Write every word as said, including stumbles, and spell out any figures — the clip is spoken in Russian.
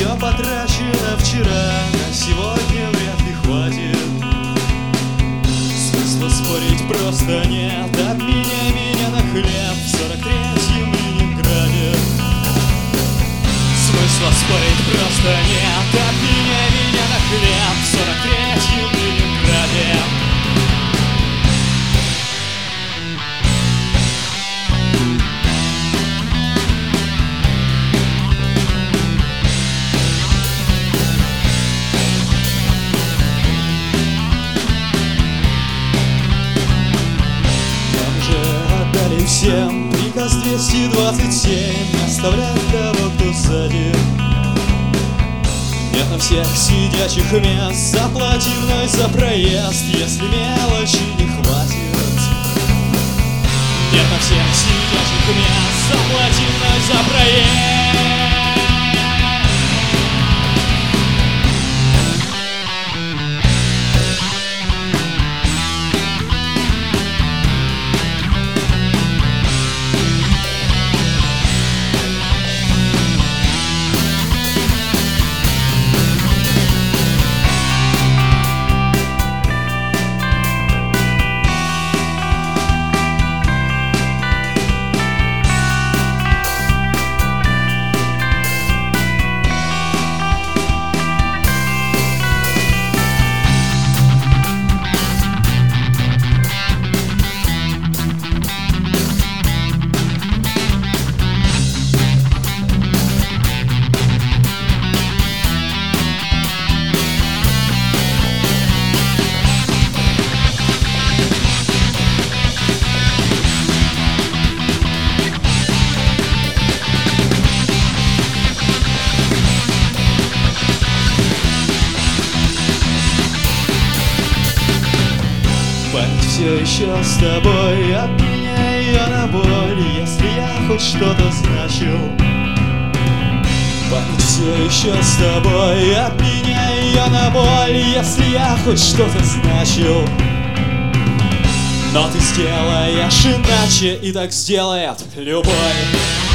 Все потрачено вчера, на сегодня вряд ли хватит. Смысла спорить просто нет. Обменяй меня на хлеб в сорок третьем Ленинграде. Смысла спорить просто нет. Обменяй меня на хлеб в сорок третьем Ленинграде. Всем приказ двести двадцать семь: не оставлять того, кто сзади. Нет на всех сидячих мест, заплати мной за проезд, если мелочи не хватит. Нет на всех сидячих мест, заплати мной за проезд. Все еще с тобой, обменяй ее на боль, если я хоть что-то значил. Память все еще с тобой, обменяй ее на боль, если я хоть что-то значил. Но ты сделаешь иначе, и так сделает любой.